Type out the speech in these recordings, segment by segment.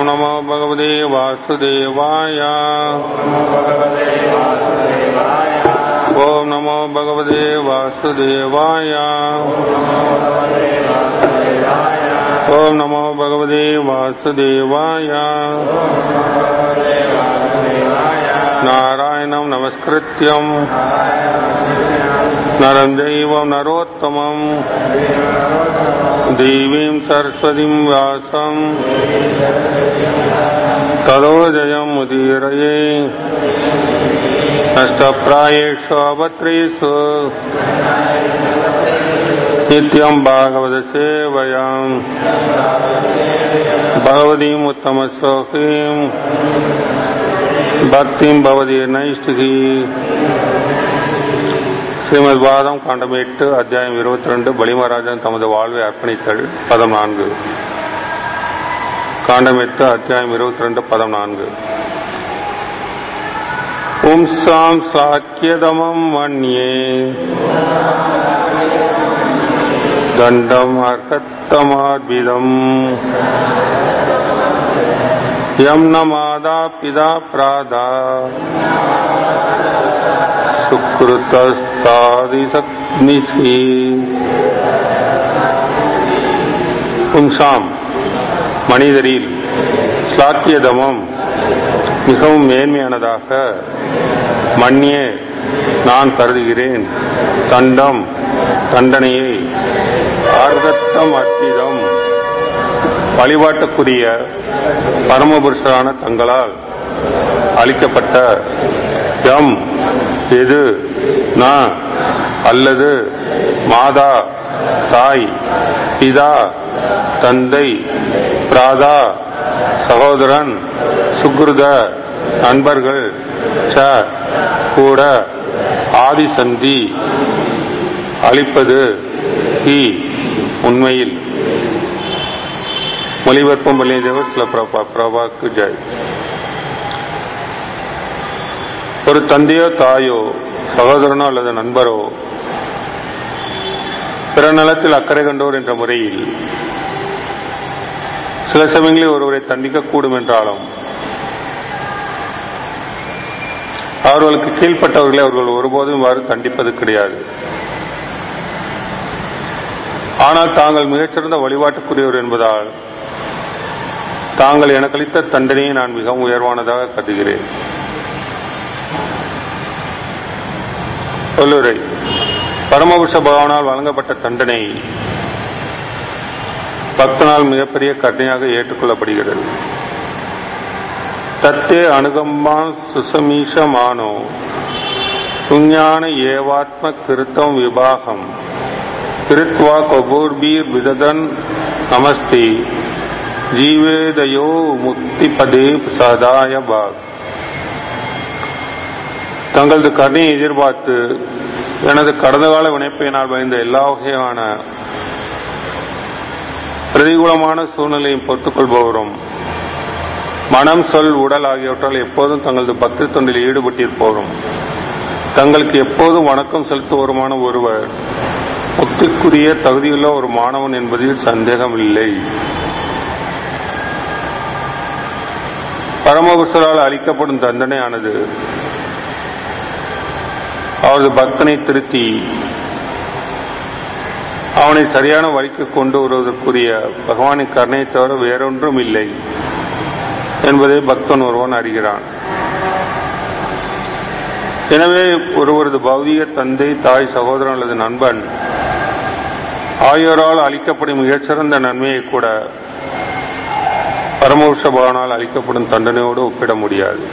ஓம் நமோ பகவதே வாசுதேவாய. ஓம் நமோ பகவதே வாசுதேவாய. ஓம் நமோ பகவதே வாசுதேவாய. நாராயணம் நமஸ்கிருத்யம் நரம் ஜைவம் நரோத்தமம் தேவீம் சரஸ்வதிம் வியாசம் ததோ ஜயம் முதீரயே. நஷ்டப்ராயேஷு அபத்ரேஷு நித்யம் பாகவத சேவயம் பகவதீம் உத்தமஸ்லோகீம் பக்திம் பவதி நைஷ்டிகி. ஸ்ரீமத் பாகவதம் காண்டம் 8 அத்தியாயம் 22. பலிமராஜன் தமது வாழ்வை அர்ப்பணித்தல். பதம் 4. காண்டம் 8 அத்தியாயம் 22 பதம் 4. பும்சாம் சாக்கியதமம் மன்யே தண்டம் அர்ஹத்தமார்பிதம் யம் ந மாதா பிதா பிராதா சுக்ருதஸ்தாதிசக்னிஸ்ரீ. பும்சாம் மனிதரில் ஸ்லாக்கியதமம் மிகவும் மேன்மையானதாக மன்யே நான் கருதுகிறேன். தண்டம் தண்டனையை ஆர்கத்தம் அர்ப்பிதம் வழிபாட்டுக்குரிய பரமபுருஷரான தங்களால் அளிக்கப்பட்ட யம் எது ந அல்லது மாதா தாய் பிதா தந்தை பிராதா சகோதரன் சுக்ருத நண்பர்கள் ச கூட ஆதிசந்தி அளிப்பது ஹி உண்மையில். மொழிபெயர்ப்பும் பள்ளிதேவர் சில பிரபாக்கு ஜெய். ஒரு தந்தையோ தாயோ சகோதரனோ அல்லது நண்பரோ பிற நலத்தில் அக்கறை கண்டோர் என்ற முறையில் சில சமயங்களில் ஒருவரை தண்டிக்கக்கூடும் என்றாலும் அவர்களுக்கு கீழ்ப்பட்டவர்களை அவர்கள் ஒருபோதும் இவ்வாறு தண்டிப்பது கிடையாது. ஆனால் தாங்கள் மிகச்சிறந்த வழிபாட்டுக்குரியவர் என்பதால் தாங்கள் எனக்களித்த தண்டனையை நான் மிகவும் உயர்வானதாக கருதுகிறேன். சொல்லுரை. பரமபுருஷ பகவானால் வழங்கப்பட்ட தண்டனை பக்தனால் மிகப்பெரிய கருணையாக ஏற்றுக்கொள்ளப்படுகிறது. தத்தே அனுகம்பா சுசமீஷமானோ சுஞான ஏவாத்ம கிருத்தம் விபாகம் கிருத்வா கபூர்பீர் விததன் நமஸ்தி ஜீவேதயோ முக்தி பதே சதாய பாக். தங்களது கருணையை எதிர்பார்த்து எனது கடந்த கால வினைப்பையினால் பயந்த எல்லா வகையான பிரதிகூலமான சூழ்நிலையும் பொறுத்துக் கொள்பவரும் மனம் சொல் உடல் ஆகியவற்றால் எப்போதும் தங்களது பக்தி தொண்டில் ஈடுபட்டிருப்பவரும் தங்களுக்கு எப்போதும் வணக்கம் செலுத்துவோருமான ஒருவர் முக்திக்குரிய தகுதியுள்ள ஒரு மாணவன் என்பதில் சந்தேகமில்லை. பரமபுருஷரால் அளிக்கப்படும் தண்டனையானது அவரது பக்தனை திருத்தி அவனை சரியான வழிக்கு கொண்டு வருவதற்குரிய பகவானின் கருணையை தவிர வேறொன்றும் இல்லை என்பதை பக்தன் ஒருவன் அறிகிறான். எனவே ஒருவரது பௌதிக தந்தை தாய் சகோதரன் அல்லது நண்பன் ஆகியோரால் அளிக்கப்படும் மிகச்சிறந்த நன்மையை கூட பரமபுருஷ பகவானால் அளிக்கப்படும் தண்டனையோடு ஒப்பிட முடியாது.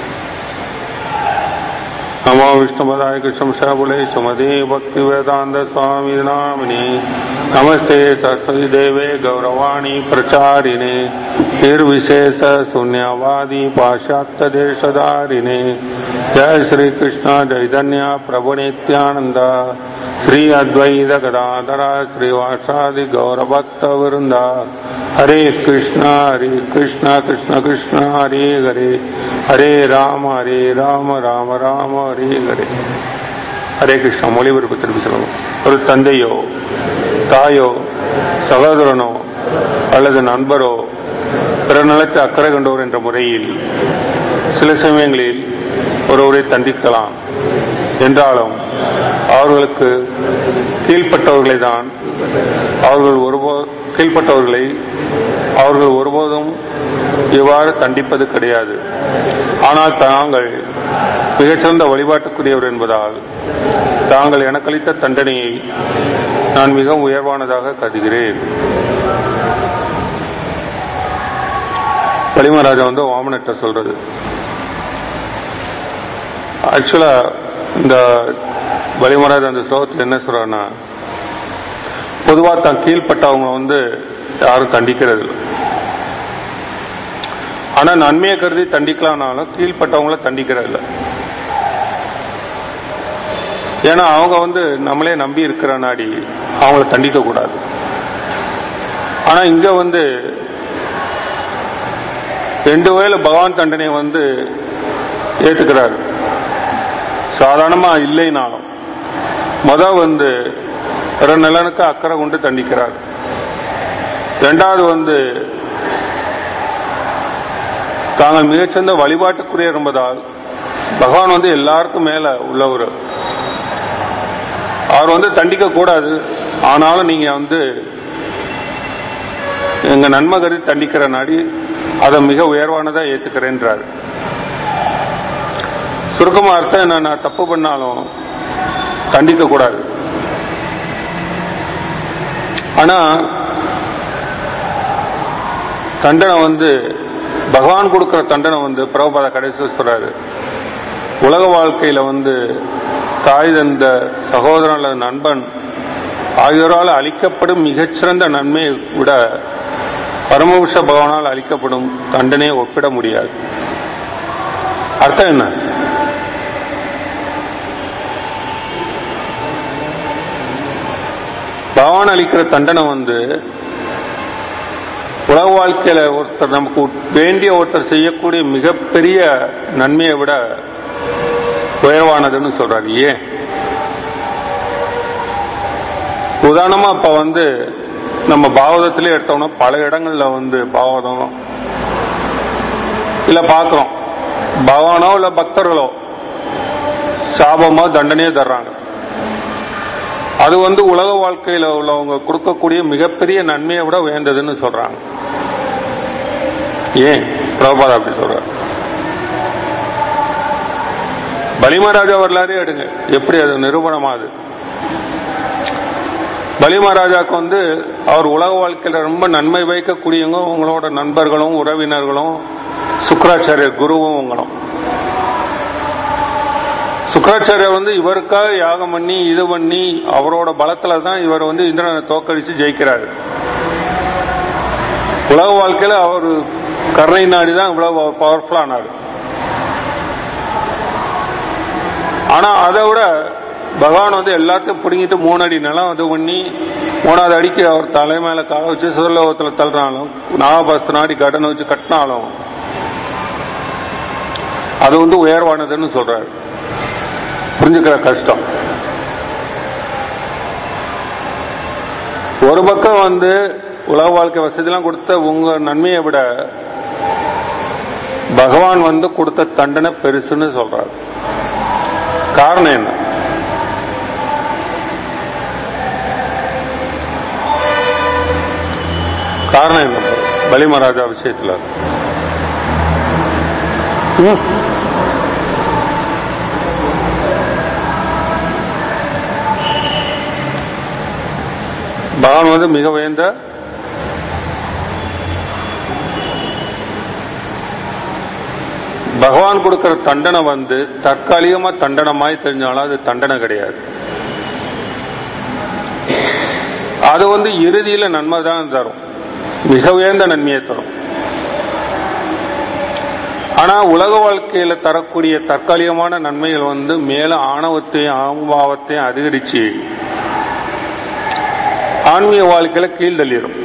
நமோ விஷ்ணுபதாய கிருஷ்ணபுலே சுமதே பக்தி வேதாந்த சுவாமி நாமினே நமஸ்தே சரஸ்வதி தேவே கௌரவாணி பிரச்சாரிணே நிர்விசேஷ शून्यवादी पाश्चात्य देशधारिणे जय श्री कृष्ण चैतन्य प्रभु नित्यानंद श्री अद्वैत गदाधर श्रीवासादि गौरभक्त वृंद हरे कृष्ण कृष्ण कृष्ण हरे हरे हरे राम राम राम हरे हरे. हरे कृष्ण. மொழிபெயர்ப்பு திருப்பி சொல்லணும். ஒரு தந்தையோ தாயோ சகோதரனோ அல்லது நண்பரோ பிற நலத்தை அக்கறை கொண்டவர் என்ற முறையில் சில சமயங்களில் ஒருவரை தண்டிக்கலாம் என்றாலும் அவர்களுக்கு கீழ்ப்பட்டவர்களை தான் அவர்கள் ஒருபோதும் இவ்வாறு தண்டிப்பது கிடையாது. ஆனால் தாங்கள் மிகச்சிறந்த வழிபாட்டுக்குரியவர் என்பதால் தாங்கள் எனக்களித்த தண்டனையை நான் மிகவும் உயர்வானதாக கருதுகிறேன். பலிமராஜா வாமனட்ட சொல்றது. ஆக்சுவலா இந்த பலிமராஜா அந்த ஸ்லோகத்தில் என்ன சொல்றாருன்னா, பொதுவா தான் கீழ்பட்டவங்க யாரும் தண்டிக்கிறது இல்லை. ஆனா நன்மையை கருதி தண்டிக்கலாம்னாலும் கீழ்பட்டவங்கள தண்டிக்கிறது இல்லை. ஏன்னா அவங்க நம்மளே நம்பி இருக்கிற நாடி அவங்கள தண்டிக்க கூடாது. ஆனா இங்க 2 வகையில பகவான் தண்டனை ஏத்துக்கிறாரு. சாதாரணமா இல்லைனாலும் பிற நலனுக்கு அக்கறை கொண்டு தண்டிக்கிறார். இரண்டாவது தாங்கள் மிகச்சிறந்த வழிபாட்டுக்குரிய என்பதால் பகவான் எல்லாருக்கும் மேல உள்ளவர். அவர் தண்டிக்க கூடாது. ஆனாலும் நீங்க எங்க நன்மை கருதி தண்டிக்கிற நாடி அதை மிக உயர்வானதா ஏத்துக்கிறேன்றார். சுருக்கமா அர்த்தம் என்ன, நான் தப்பு பண்ணாலும் தண்டிக்க கூடாது. ஆனா தண்டனை பகவான் கொடுக்கிற தண்டனை பிரபுபாத கடைசியில் சொல்றாரு, உலக வாழ்க்கையில தாய் தந்த சகோதரன் அல்லது நண்பன் ஆகியோரால் அளிக்கப்படும் மிகச்சிறந்த நன்மையை விட பரமபுருஷ பகவானால் அளிக்கப்படும் தண்டனையை ஒப்பிட முடியாது. அர்த்தம் என்ன? பகவான் அளிக்கிற தண்டனை உலக வாழ்க்கையில ஒருத்தர் நமக்கு வேண்டிய ஒருத்தர் செய்யக்கூடிய மிகப்பெரிய நன்மையை விட உயர்வானதுன்னு சொல்றாரு. ஏன்? உதாரணமா இப்ப நம்ம பாகவதத்திலே எடுத்தோம்னா பல இடங்கள்ல பாகவதம் இல்ல பாக்குறோம், பகவானோ இல்ல பக்தர்களோ சாபமோ தண்டனையோ தர்றாங்க. அது உலக வாழ்க்கையில உள்ளவங்க கொடுக்கக்கூடிய மிகப்பெரிய நன்மையை விட உயர்ந்ததுன்னு சொல்றாங்க. ஏன் பிரபுபாதா அப்படி சொல்றாரு? பலிமராஜா வரலாறே எடுங்க, எப்படி அது நிரூபணமாது. பலிமராஜாக்கு அவர் உலக வாழ்க்கையில ரொம்ப நன்மை வைக்கக்கூடியவங்க உங்களோட நண்பர்களும் உறவினர்களும் சுக்கராச்சாரியர் குருவும் உங்களும். சுக்கராச்சாரியர் இவருக்காக யாகம் பண்ணி இது பண்ணி அவரோட பலத்துல தான் இவர் இந்திரனை தோக்கடிச்சு ஜெயிக்கிறாரு. உலக வாழ்க்கையில அவர் கருணை நாடிதான் இவ்வளவு பவர்ஃபுல்லானாரு. ஆனா அதை விட பகவான் எல்லாத்தையும் பிடிங்கிட்டு 3 அடி நிலம் இது பண்ணி 3வது அடிக்கு அவர் தலை மேல கால வச்சு சுதர்லோகத்துல தள்ளினாலும், நாகபாஸ்து நாடி கடனை வச்சு கட்டினாலும் அது உயர்வானதுன்னு சொல்றாரு. புரிஞ்சுக்கிற கஷ்டம். ஒரு பக்கம் உலக வாழ்க்கை வசதியெல்லாம் கொடுத்த உங்க நன்மையை விட பகவான் கொடுத்த தண்டனை பெருசுன்னு சொல்றாரு. காரணம் என்ன? காரணம் என்ன பலிமராஜா விஷயத்துல? பகவான் மிக உயர்ந்த பகவான் கொடுக்கிற தண்டனை தற்காலிகமா தண்டனமாய் தெரிஞ்சாலும் அது தண்டனை கிடையாது. அது இறுதியில நன்மை தான் தரும், மிக உயர்ந்த நன்மையை தரும். ஆனா உலக வாழ்க்கையில தரக்கூடிய தற்காலிகமான நன்மைகள் மேல ஆணவத்தையும் ஆபாவத்தையும் அதிகரிச்சு ஆன்மீக வாழ்க்கையில கீழ்தள்ளிடும்.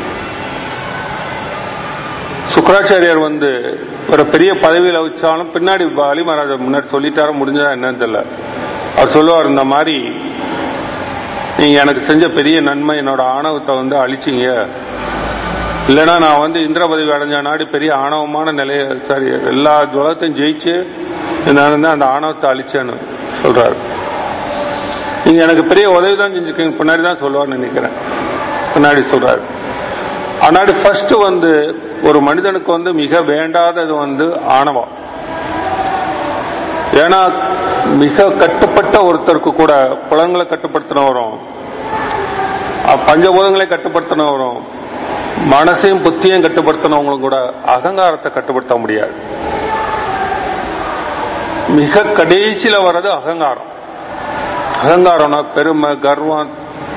சுக்கராச்சாரியர் ஒரு பெரிய பதவியில வச்சாலும் பின்னாடி பலிமராஜா முன்னாடி சொல்லிட்டார முடிஞ்சதா என்னன்னு தெரியல. அவர் சொல்லுவார், இந்த மாதிரி நீங்க எனக்கு செஞ்ச பெரிய நன்மை என்னோட ஆணவத்தை அழிச்சிங்க, இல்லைன்னா நான் வந்து இந்திர பதவி அடைஞ்ச நாடி பெரிய ஆணவமான நிலைய சரி எல்லா உலகத்தையும் ஜெயிச்சு நான் அந்த ஆணவத்தை அழிச்சேன்னு சொல்றாரு. நீங்க எனக்கு பெரிய உதவி தான் செஞ்சிருக்கீங்க பின்னாடி தான் சொல்லுவார்னு நினைக்கிறேன். பின்னாடி சொல்றாரு. ஆனாடி ஃபர்ஸ்ட் வந்து ஒரு மனிதனுக்கு வந்து மிக வேண்டாதது வந்து ஆணவம். ஏன்னா மிக கட்டுப்பட்ட ஒருத்தருக்கு கூட புலன்களை கட்டுப்படுத்தினவரும் பஞ்சபூதங்களை கட்டுப்படுத்தினவரும் மனசையும் புத்தியையும் கட்டுப்படுத்தினவங்களும் கூட அகங்காரத்தை கட்டுப்படுத்த முடியாது. மிக கடைசியில வர்றது அகங்காரம். அகங்காரம்னா பெருமை, கர்வம்,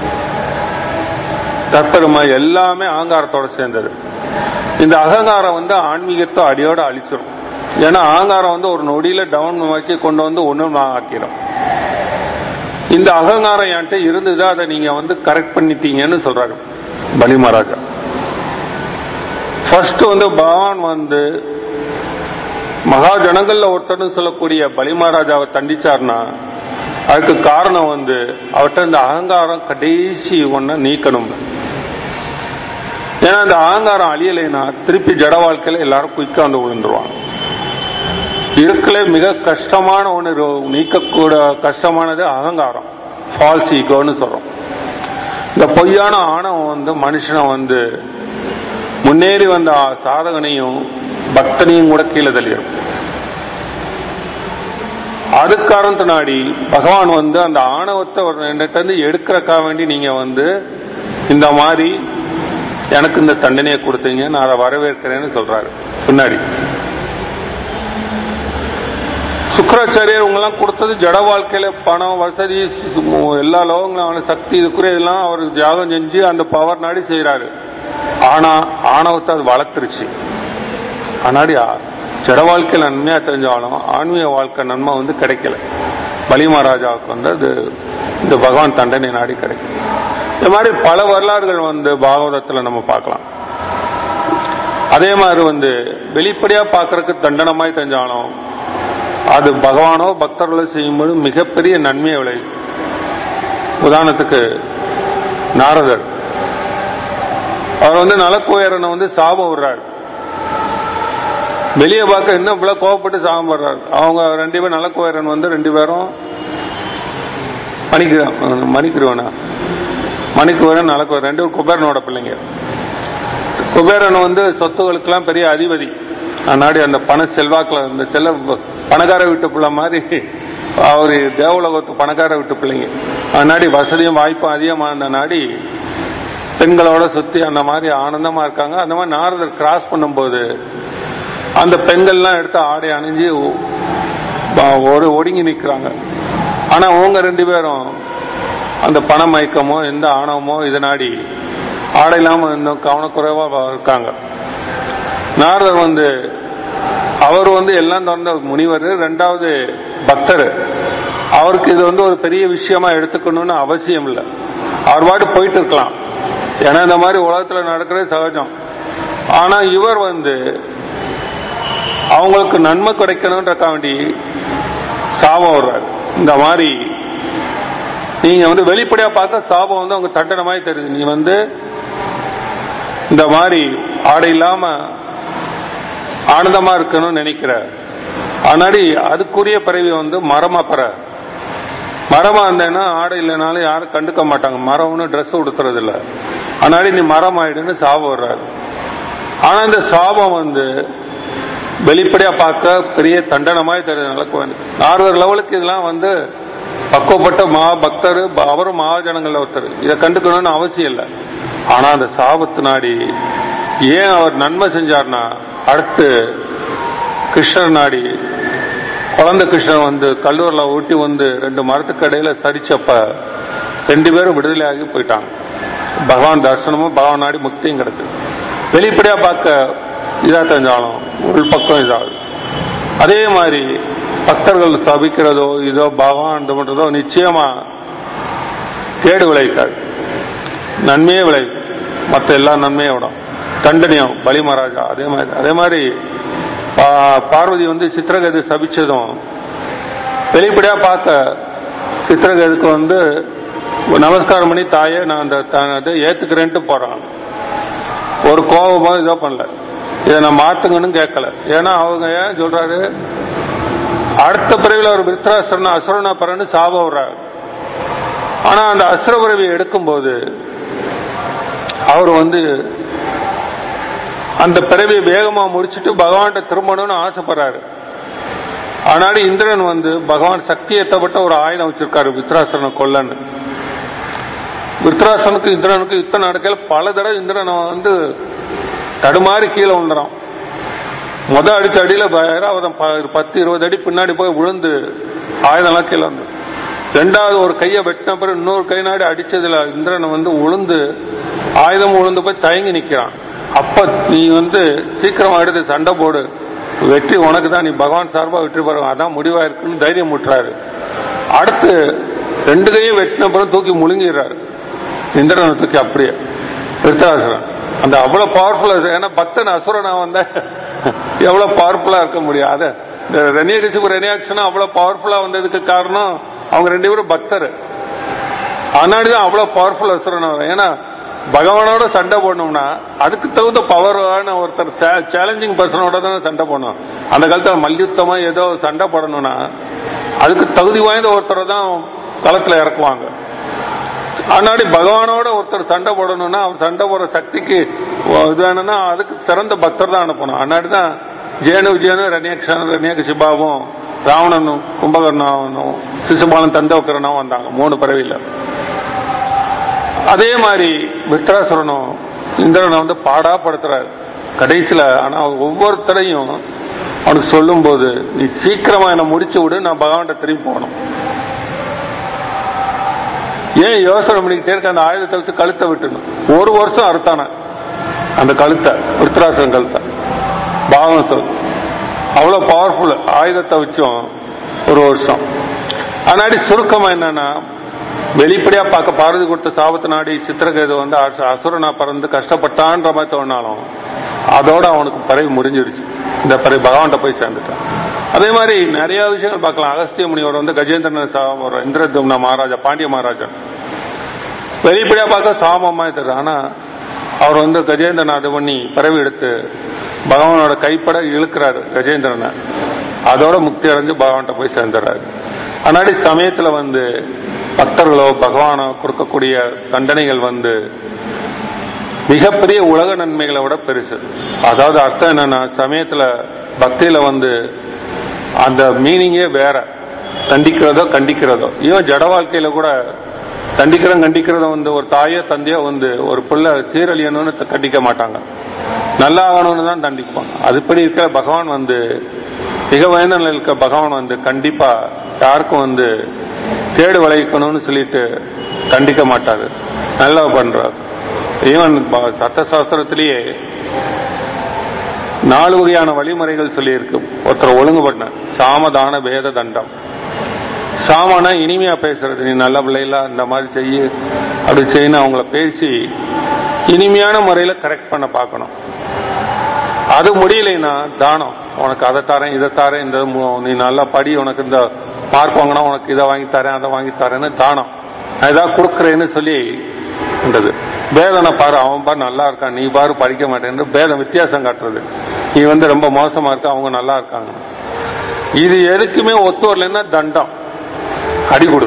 தற்பெருமை எல்லாமே அகங்காரத்தோட சேர்ந்தது. இந்த அகங்காரம் வந்து ஆன்மீகத்தை அடியோட அழிச்சிடும். ஏன்னா அகங்காரம் வந்து ஒரு நொடியில டவுன் நோக்கி கொண்டு வந்து ஒண்ணும் ஆக்கிடும். இந்த அகங்காரம் என்கிட்ட இருந்தது, அதை நீங்க வந்து கரெக்ட் பண்ணிட்டீங்கன்னு சொல்றாரு பலி மகாராஜா. ஃபர்ஸ்ட் வந்து பகவான் வந்து மகா ஜனங்கள்ல ஒருத்தர்னு சொல்லக்கூடிய பலி மகாராஜாவை தண்டிச்சார்னா அதுக்கு காரணம் வந்து அவர்கிட்ட இந்த அகங்காரம் கடைசி ஒன்ன நீக்கணும். ஏன்னா இந்த அகங்காரம் அழியலைன்னா திருப்பி ஜட வாழ்க்கையில எல்லாரும் குயிக்கா வந்து விழுந்துருவாங்க. இருக்கல மிக கஷ்டமான ஒன்று நீக்கக்கூட கஷ்டமானது அகங்காரம், ஃபால்ஸ் ஈகோன்னு சொல்றோம். இந்த பொய்யான ஆணவம் வந்து மனுஷனை வந்து முன்னேறி வந்த சாதகனையும் பக்தனையும் கூட கீழே தள்ளிடும். அது காரணத்தினாடி பகவான் வந்து அந்த ஆணவத்தை இருந்து எடுக்கிறக்கா வேண்டி நீங்க வந்து இந்த மாதிரி எனக்கு இந்த தண்டனையை கொடுத்தீங்க, நான் அதை வரவேற்கிறேன்னு சொல்றாரு. பின்னாடி சுக்கராச்சாரியர் உங்கெல்லாம் கொடுத்தது ஜட வாழ்க்கையில பணம், வசதி, எல்லா லோகங்களும் சக்தி இதுக்குரிய இதெல்லாம் அவர் தியாகம் செஞ்சு அந்த பவர் நாடி செய்யறாரு. ஆனா ஆணவத்தை அது வளர்த்துருச்சு. ஆனாடி ஜட வாழ்க்கையில் நன்மையா தெரிஞ்சாலும் ஆன்மீக வாழ்க்கை நன்மை வந்து கிடைக்கல. பலி மகாராஜாவுக்கு வந்து அது இந்த பகவான் தண்டனை நாடி கிடைக்கும். இந்த மாதிரி பல வரலாறுகள் வந்து பாகவதத்துல நம்ம பார்க்கலாம். அதே மாதிரி வந்து வெளிப்படையா பார்க்கறதுக்கு தண்டனமாய் தெரிஞ்சாலும் அது பகவானோ பக்தர்களோ செய்யும்போது மிகப்பெரிய நன்மையை விளையும். உதாரணத்துக்கு நாரதர் அவர் வந்து நலக்குயரனை வந்து சாபம் விடுறாரு. வெளியே பார்க்க இன்னும் இவ்வளவு கோவப்பட்டு சாபம் போடுறாரு. அவங்க 2 பேரும் நலக்குயரன் வந்து 2 பேரும் மணிக்குவரன் நலக்குயரன் 2 பேரும் குபேரனோட பிள்ளைங்க. குபேரன் வந்து சொத்துகளுக்கெல்லாம் பெரிய அதிபதி. அன்னாடி அந்த பண செல்வாக்குல இந்த பணக்கார வீட்டு பிள்ளை மாதிரி அவரு தேவலோகத்து பணக்கார வீட்டு பிள்ளைங்க. அன்னாடி வசதியும் வாய்ப்பும் அதிகமான நாடி பெண்களோட சுத்தி அந்த மாதிரி ஆனந்தமா இருக்காங்க. அந்த மாதிரி நாரதர் கிராஸ் பண்ணும்போது அந்த பெண்கள்லாம் எடுத்து ஆடை அணிஞ்சு ஒடுங்கி நிற்கிறாங்க. ஆனா அவங்க 2 பேரும் அந்த பண மயக்கமோ எந்த ஆணவமோ இதை நாடி ஆடை இல்லாம இன்னும் கவனக்குறைவா இருக்காங்க. நாரதர் வந்து அவர் வந்து எல்லாம் தொடர்ந்த முனிவர், 2வது பக்தர். அவருக்கு இது வந்து ஒரு பெரிய விஷயமா எடுத்துக்கணும்னு அவசியம் இல்லை. அவர் பாட்டு போயிட்டு இருக்கலாம். ஏன்னா இந்த மாதிரி உலகத்துல நடக்கிறது சகஜம். ஆனா இவர் வந்து அவங்களுக்கு நன்மை கிடைக்கணும்ன்றக்க வேண்டி சாபம் வர்றாரு. இந்த மாதிரி நீங்க வந்து வெளிப்படையா பார்க்க சாபம் வந்து அவங்க தண்டனமாய் தெரியுது. நீ வந்து இந்த மாதிரி ஆடை இல்லாம ஆனந்தமா இருக்கணும்னு நினைக்கிற. ஆனாடி அதுக்குரிய பிறவி வந்து மரமா இருந்தேன்னா ஆடை இல்லைனாலும் யாரும் கண்டுக்க மாட்டாங்க. மரம்னு ட்ரெஸ் உடுத்துறது இல்ல. ஆனாடி நீ மரம் ஆயிடுன்னு சாபம் வர்றாரு. ஆனா இந்த சாபம் வந்து வெளிப்படையா பார்க்க பெரிய தண்டனமாய் தெரியுது. நடக்கும் நாரதர் லெவலுக்கு இதெல்லாம் வந்து பக்குவப்பட்ட மகா பக்தர், அவரும் மகாஜனங்கள் ஒருத்தர், இதை கண்டுக்கணும்னு அவசியம் இல்லை. ஆனா அந்த சாபத்து நாடி ஏன் அவர் நன்மை செஞ்சார்னா அடுத்து கிருஷ்ணர் நாடி குழந்தை கிருஷ்ணன் வந்து கல்லூரில் ஊட்டி வந்து 2 மரத்துக்கு இடையில சரிச்சப்ப 2 பேரும் விடுதலை ஆகி போயிட்டாங்க. பகவான் தரிசனமும் பகவான் நாடி முக்தியும் கிடைச்சது. வெளிப்படையா பார்க்க இதா தெரிஞ்சாலும் உள்பக்கம் இதாகுது. அதே மாதிரி பக்தர்கள் சபிக்கிறதோ இதோ பகவான் இது பண்றதோ நிச்சயமா கேடு விளைவிக்காது, நன்மையே விளைவிக்கும். மற்ற எல்லா நன்மையை விடும். தண்டனையும் பலி மகாராஜா அதே மாதிரி பார்வதி வந்து சித்திரகதி சபிச்சதும் வெளிப்படையா பார்க்க சித்திரகதிக்கு வந்து நமஸ்காரம் பண்ணி தாயே நான் அதை ஏத்துக்கிறேன்ட்டு போறான். ஒரு கோபமோ இதோ பண்ணல, இதை நான் மாத்துங்கன்னு கேட்கல. ஏன்னா அவங்க ஏன் சொல்றாரு, அடுத்த பிறவில ஒரு விருத்ராசுரன் அசுரனா பிறன்னு சாப விடுறாரு. ஆனா அந்த அசுர பிறவி எடுக்கும்போது அவர் அந்த பிறவியை வேகமா முடிச்சுட்டு பகவான்கிட்ட திரும்பணும்னு ஆசைப்படுறாரு. ஆனாலும் இந்திரன் பகவான் சக்தி ஏற்றப்பட்ட ஒரு ஆயுதம் வச்சிருக்காரு விருத்ராசுரனை கொல்லன்னு. விருத்ராசுரனுக்கு இந்திரனுக்கு யுத்தம் நடக்கல. பல தடவை இந்திரனை தடுமாறி கீழே விழுந்துறான். அடிச்ச அடியில 10-20 அடி பின்னாடி போய் விழுந்து ஆயுதம்லாம் கீழே வந்து, ரெண்டாவது ஒரு கையை வெட்டின பிறகு இன்னொரு கை நாடி அடிச்சதுல இந்திரனை விழுந்து ஆயுதம் விழுந்து போய் தயங்கி நிக்கிறான். அப்ப நீ சீக்கிரமா எடுத்து சண்டை போடு, வெற்றி உனக்கு தான், நீ பகவான் சார்பா வெற்றி பெறும், அதான் முடிவா இருக்குன்னு தைரியம் முட்டுறாரு. அடுத்து 2 கையும் வெட்டின பிறகு தூக்கி முழுங்கிடுறாரு இந்திரனை தூக்கி. அப்படியே விருத்ராசுரன் அந்த அவ்வளவு பவர்ஃபுல்லா, ஏன்னா பக்தன் அசுரனா எவ்வளவு பவர்ஃபுல்லா இருக்க முடியும். அத ரெனியகசிபு ரெனியாக்ஷன் அவ்வளவு பவர்ஃபுல்லா வந்ததுக்கு காரணம் அவங்க 2 பேரும் பக்தர். அதனாலதான் அவ்வளவு பவர்ஃபுல் அசுரனா. ஏன்னா பகவானோட சண்டை போடணும்னா அதுக்கு தகுந்த பவரான ஒருத்தர், சேலஞ்சிங் பர்சனோட தான் சண்டை போடணும். அந்த காலத்துல மல்யுத்தமா ஏதோ சண்டை போடணும்னா அதுக்கு தகுதி வாய்ந்த ஒருத்தரை தான் களத்துல இறக்குவாங்க. அதனால பகவானோட ஒருத்தர் சண்டை போடணும்னா அவர் சண்டை போடுற சக்திக்கு இது வேணும்னா அதுக்கு சிறந்த பக்தர் தான் அனுப்பணும். அதனாலதான் ஜேனு விஜயனும் ரெனியகசிபாவும் ராவணனும் கும்பகர்ணனும் சிசுபாலன் தந்தவக்கரனும் வந்தாங்க 3 பிறவில. அதே மாதிரி விருத்ராசுரனும் இந்திரனை பாடாப்படுத்துறாரு கடைசியில. ஆனா ஒவ்வொருத்தரையும் அவனுக்கு சொல்லும் போது, நீ சீக்கிரமா என்ன முடிச்சு விடு, நான் பகவான்கிட்ட திரும்பி போகணும். ஏன் யோசனை பண்ணிக்கிட்டே இருக்க, அந்த ஆயுதத்தை வச்சு கழுத்தை விட்டுணும். 1 வருஷம் அறுத்தான அந்த கழுத்தை, விருத்ராசுரன் கழுத்தை. பாவம் சொல் அவ்வளவு பவர்ஃபுல் ஆயுதத்தை வச்சும் 1 வருஷம். அதனாடி சுருக்கமா என்னன்னா, வெளிப்படையா பார்க்க பார்வதி கொடுத்த சாபத்து நாடி சித்திரகேது அசுரனா பறந்து கஷ்டப்பட்டான்ற மாதிரி தோணாலும் அதோட அவனுக்கு பறவை முடிஞ்சிருச்சு. இந்த பறவை பகவான்கிட்ட போய் சேர்ந்துட்டான். அதே மாதிரி நிறைய விஷயங்கள் பார்க்கலாம். அகஸ்திய முனிவர் கஜேந்திரன் இந்திரதும்ன மகாராஜா, பாண்டிய மகாராஜா, வெளிப்படையா பார்க்க சாபமா தெரியும். ஆனா அவர் கஜேந்திரன் அது பண்ணி பறவை எடுத்து பகவானோட கைப்பட இழுக்கிறாரு கஜேந்திரனை. அதோட முக்தி அடைஞ்சு பகவான்கிட்ட போய் சேர்ந்துறாரு. அதனால சமயத்துல பக்தர்களோ பகவானோ கொடுக்கக்கூடிய தண்டனைகள் மிகப்பெரிய உலக நன்மைகளை விட பெருசு. அதாவது அர்த்தம் என்னன்னா, சமயத்துல பக்தியில அந்த மீனிங்கே வேற. தண்டிக்கிறதோ கண்டிக்கிறதோ, ஈவன் ஜட வாழ்க்கையில கூட கண்டிக்கிறத ஒரு தாயோ தந்தையோ ஒரு பிள்ளை சீரழியணும்னு கண்டிக்க மாட்டாங்க, நல்லா ஆகணும்னு தான் தண்டிப்பாங்க. அதுபடி இருக்கிற பகவான் மிக உயர்ந்த நிலையில் இருக்க பகவான் கண்டிப்பா யாருக்கும் கேடு விளைவிக்கணும்னு சொல்லிட்டு கண்டிக்க மாட்டாரு, நல்லா பண்றாரு. ஈவன் சட்டசாஸ்திரத்திலேயே 4 வகையான வழிமுறைகள் சொல்லி இருக்கு. ஒருத்தர் ஒழுங்கு பண்ண சாமதான பேத தண்டம். சாமனா இனிமையா பேசுறது, நீ நல்ல பிள்ளைல இந்த மாதிரி செய்ய அப்படி செய்யணும், அவங்கள பேசி இனிமையான முறையில கரெக்ட் பண்ண பார்க்கணும். அது முடியலைன்னா தானம், உனக்கு அதை தரேன் இதை தரேன், இந்த நீ நல்லா படி, உனக்கு இந்த மார்க் வாங்கினா உனக்கு இதை வாங்கி தரேன் அதை வாங்கி தரேன்னு தானம், ஏதாவது கொடுக்குறேன்னு சொல்லி பேதனை பாரு, அவன் பாரு நல்லா இருக்கான், நீ பாரு படிக்க மாட்டேன்னு பேதம் வித்தியாசம் காட்டுறது. நீ ரொம்ப மோசமா இருக்க, அவங்க நல்லா இருக்காங்க. இது எதுக்குமே ஒத்து வரலன்னா தண்டம், அடி கொடு,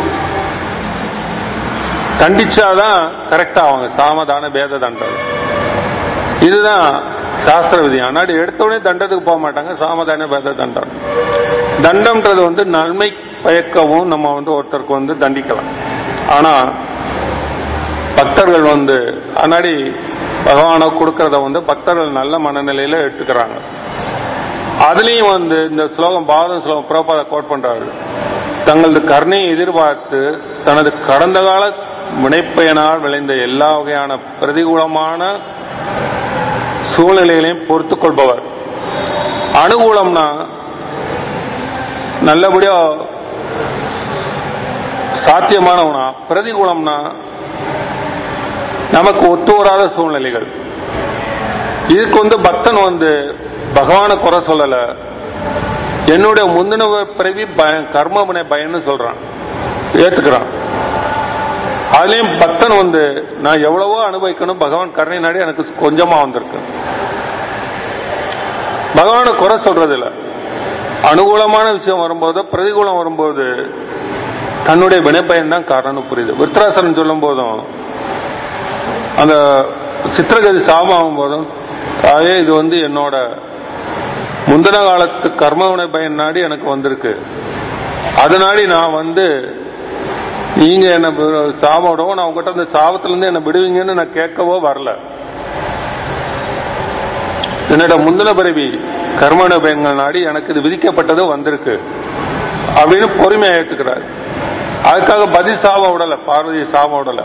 கண்டிச்சாதான் கரெக்டா அவங்க சாமதான பேத தண்டம். இதுதான் சாஸ்திர விதி. ஆனால் எடுத்தோடனே தண்டத்துக்கு போக மாட்டாங்க. சாமதான பேத தண்டம். தண்டம்ன்றது நன்மை பயக்கவும் நம்ம ஒருத்தருக்கு தண்டிக்கலாம். ஆனா பக்தர்கள் அன்னாடி பகவான கொடுக்கறத பக்தர்கள் நல்ல மனநிலையில எடுத்துக்கிறாங்க. அதுலயும் இந்த ஸ்லோகம் பாரதம் ஸ்லோகம் பிரபாத கோட் பண்றாரு. தங்களது கருணையை எதிர்பார்த்து தனது கடந்த கால வினைப்பயனால் விளைந்த எல்லா வகையான பிரதிகூலமான சூழ்நிலைகளையும் பொறுத்துக் கொள்பவர். அனுகூலம்னா நல்லபடியா சாத்தியமானவனா, பிரதிகூலம்னா நமக்கு ஒத்து வராத சூழ்நிலைகள். இதுக்கு பக்தன் பகவான குறை சொல்லல, என்னுடைய முந்தின பிறவி கர்ம பயன்னு சொல்றான், ஏத்துக்கிறான். அதுலயும் பக்தன் நான் எவ்வளவோ அனுபவிக்கணும், பகவான் கருணை நாடி எனக்கு கொஞ்சமா வந்திருக்கு. பகவானை குறை சொல்றது இல்ல. அனுகூலமான விஷயம் வரும்போது, பிரதிகூலம் வரும்போது தன்னுடைய வினைப்பயன் தான் காரணம் புரியுது. விருத்ராசரன் சொல்லும் போதும், அந்த சித்திரகதி சாமாகும் போதும், தாயே இது என்னோட முந்தின காலத்து கர்ம வினை பயன் நாடி எனக்கு வந்திருக்கு. அதனாடி நான் நீங்க என்ன சாபம் நான் உங்ககிட்ட அந்த சாபத்திலிருந்து என்ன விடுவீங்கன்னு நான் கேட்கவோ வரல. என்னோட முந்தின பிறவி கர்ம பயன்கள் நாடி எனக்கு இது விதிக்கப்பட்டது வந்திருக்கு அப்படின்னு பொறுமையா ஏத்துக்கிறார். அதுக்காக பதில் சாபம் விடல, பார்வதி சாபம் விடல,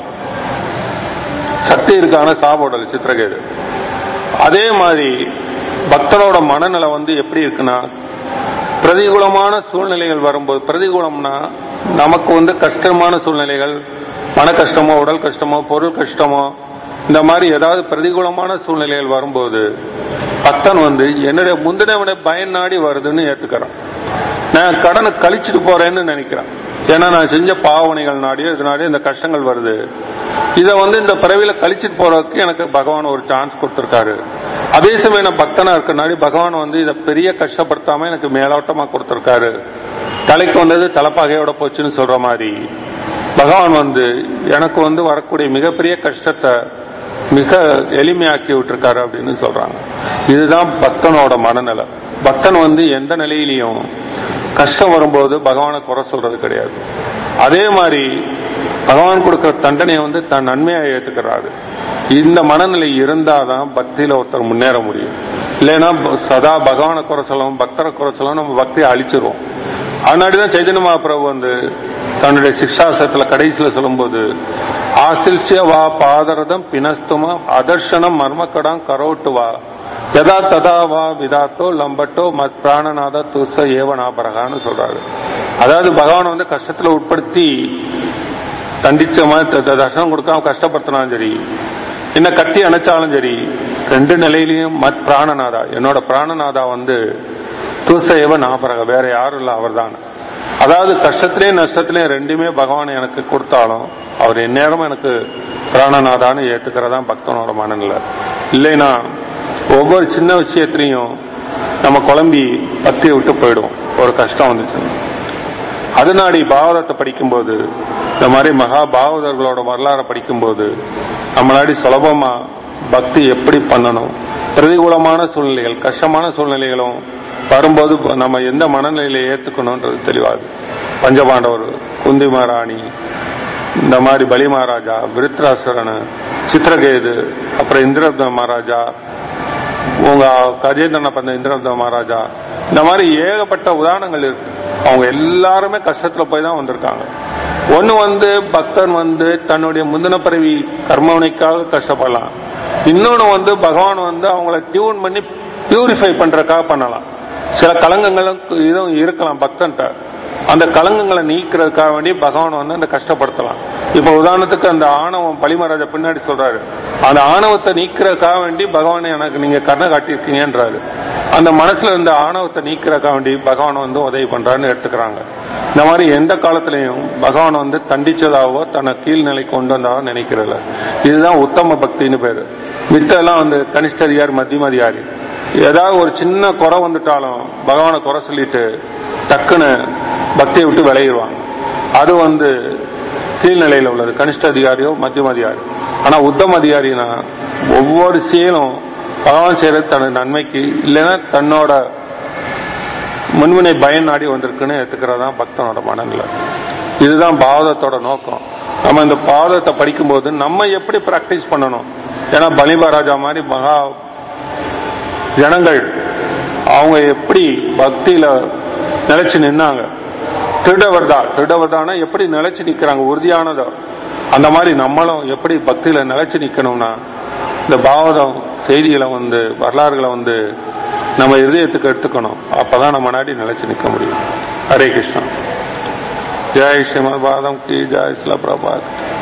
சக்தி இருக்கான சாபம் விடல சித்திரகேது. அதே மாதிரி பக்தனோட மனநிலை எப்படி இருக்குன்னா, பிரதிகூலமான சூழ்நிலைகள் வரும்போது, பிரதிகூலம்னா நமக்கு கஷ்டமான சூழ்நிலைகள், மன கஷ்டமோ உடல் கஷ்டமோ பொருள் கஷ்டமோ இந்த மாதிரி ஏதாவது பிரதிகூலமான சூழ்நிலைகள் வரும்போது பக்தன் என்னுடைய முந்தின விட பயன் நாடி வருதுன்னு ஏத்துக்கிறான். நான் கடனை கழிச்சுட்டு போறேன்னு நினைக்கிறேன். ஏன்னா நான் செஞ்ச பாவனைகள் நாடியோ இதனாடியோ இந்த கஷ்டங்கள் வருது. இதை இந்த பிறவியில கழிச்சுட்டு போறதுக்கு எனக்கு பகவான் ஒரு சான்ஸ் கொடுத்திருக்காரு. அதே சமயம் நான் பக்தனா இருக்கனாடி பகவான் இதை பெரிய கஷ்டப்படுத்தாம எனக்கு மேலோட்டமா கொடுத்திருக்காரு. தலைக்கு வந்தது தலைப்பாகையோட போச்சுன்னு சொல்ற மாதிரி பகவான் எனக்கு வரக்கூடிய மிகப்பெரிய கஷ்டத்தை மிக எளிமையாக்கி விட்டுருக்காரு அப்படின்னு சொல்றாங்க. இதுதான் பக்தனோட மனநிலை. பக்தன் எந்த நிலையிலையும் கஷ்டம் வரும்போது பகவானை குறை சொல்றது கிடையாது. அதே மாதிரி பகவான் கொடுக்கிற தண்டனையை தன் நன்மையா ஏத்துக்கிறாரு. இந்த மனநிலை இருந்தாதான் பக்தியில ஒருத்தர் முன்னேற முடியும். இல்லைன்னா சதா பகவானை குறை சொல்லவும் பக்தரை குறை சொல்லவும் நம்ம பக்தியை அழிச்சிருவோம். அதனாடிதான் சைதன்ய மகாபிரபு தன்னுடைய சிக்ஷாசத்துல கடைசியில சொல்லும்போது, ஆசில்சிய வா பாதரதம் பினஸ்துமா அதர்ஷனம் மர்மக்கடம் கரோட்டுவா யதா ததா வா விதாத்தோ லம்பட்டோ மத் பிராணநாத துச ஏவனாபரகான்னு சொல்றாரு. அதாவது பகவான் கஷ்டத்துல உட்படுத்தி தண்டிச்ச மாதிரி தர்ஷனம் கொடுக்காம கஷ்டப்படுத்தினாலும் சரி, என்ன கட்டி அணைச்சாலும் சரி, ரெண்டு நிலையிலையும் மத் பிராணநாதா, என்னோட பிராணநாதா துச ஏவ நாபரக, வேற யாரும் இல்ல அவர் தான். அதாவது கஷ்டத்திலேயும் நஷ்டத்திலேயும் ரெண்டுமே பகவான் எனக்கு கொடுத்தாலும் அவர் எந்நேரமும் எனக்கு பிராணநாதான்னு ஏத்துக்கிறதா பக்தனோட மனநிலை. இல்லைன்னா ஒவ்வொரு சின்ன விஷயத்திலையும் நம்ம குழம்பி பத்தியை விட்டு போயிடும். ஒரு கஷ்டம் வந்துச்சு, அதனாடி பாகவதத்தை படிக்கும்போது, இந்த மாதிரி மகா பாகவதர்களோட வரலாறு படிக்கும்போது நம்மளாடி சுலபமா பக்தி எப்படி பண்ணணும், பிரதிகூலமான சூழ்நிலைகள் கஷ்டமான சூழ்நிலைகளும் வரும்போது நம்ம எந்த மனநிலையில ஏத்துக்கணும்ன்றது தெளிவாது. பஞ்சபாண்டவர், குந்தி மகாராணி, இந்த மாதிரி பலி மகாராஜா, விருத்ராசுரன், சித்திரகேது, அப்புறம் இந்திரப்த மகாராஜா, உங்க கஜேந்திரனை பண்ண இந்திரப்த மகாராஜா, இந்த மாதிரி ஏகப்பட்ட உதாரணங்கள் இருக்கு. அவங்க எல்லாருமே கஷ்டத்துல போய் தான் வந்திருக்காங்க. ஒண்ணு பக்தன் தன்னுடைய முந்தின பிறவி கர்மவினைக்காக கஷ்டப்படலாம். இன்னொன்னு பகவான் அவங்கள டியூன் பண்ணி பியூரிஃபை பண்றதுக்காக பண்ணலாம். சில கலங்கங்களும் இதுவும் இருக்கலாம் பக்தன்ட்ட. அந்த கலங்கங்களை நீக்கிறதுக்காக வேண்டி பகவான் அந்த கஷ்டப்படுத்தலாம். இப்ப உதாரணத்துக்கு அந்த ஆணவம் பலிமராஜா பின்னாடி சொல்றாரு, அந்த ஆணவத்தை நீக்கிறதுக்காக வேண்டி பகவான் எனக்கு நீங்க கண்ணை காட்டியிருக்கீங்கன்றாரு. அந்த மனசுல இருந்த ஆணவத்தை நீக்கிறதுக்காக வேண்டி பகவான் உதவி பண்றாருன்னு எடுத்துக்கிறாங்க. இந்த மாதிரி எந்த காலத்திலையும் பகவான் தண்டிச்சதாவோ தன்னை கீழ்நிலை கொண்டு வந்தாவோ நினைக்கிறதில்ல. இதுதான் உத்தம பக்தின்னு பேரு. மித்தெல்லாம் கனிஷ்ட அதிகாரி மத்தியம அதிகாரி, ஏதாவது ஒரு சின்ன குறை வந்துட்டாலும் பகவானை குறை சொல்லிட்டு டக்குன்னு பக்தியை விட்டு விளையிடுவாங்க. அது கீழ்நிலையில உள்ளது கனிஷ்ட அதிகாரியோ மத்தியம அதிகாரி. ஆனா உத்தம அதிகாரினா ஒவ்வொரு செயலும் பகவான் செய்யறது தனது நன்மைக்கு, இல்லைன்னா தன்னோட முன்வினை பயன் நாடி வந்திருக்குன்னு எடுத்துக்கிறதா பக்தனோட மனநிலை. இதுதான் பாவதத்தோட நோக்கம். நம்ம இந்த பாவதத்தை படிக்கும்போது நம்ம எப்படி பிராக்டிஸ் பண்ணணும். ஏன்னா பலி மகாராஜா மாதிரி மகா ஜனங்கள் அவங்க எப்படி பக்தியில நிலைச்சு நின்னாங்க. திருடவர்தான எப்படி நிலைச்சு நிக்கிறாங்க உறுதியானதோ, அந்த மாதிரி நம்மளும் எப்படி பக்தியில நிலைச்சு நிக்கணும்னா இந்த பாவதம் செய்திகளை வரலாறுகளை நம்ம இதயத்துக்கு எடுத்துக்கணும். அப்பதான் நம்ம நாடி நிலைச்சு நிக்க முடியும். ஹரே கிருஷ்ணா. ஜெய் ஸ்ரீமத் பாகவதம் கி ஜெய். ஸ்ரீல பிரபாத்.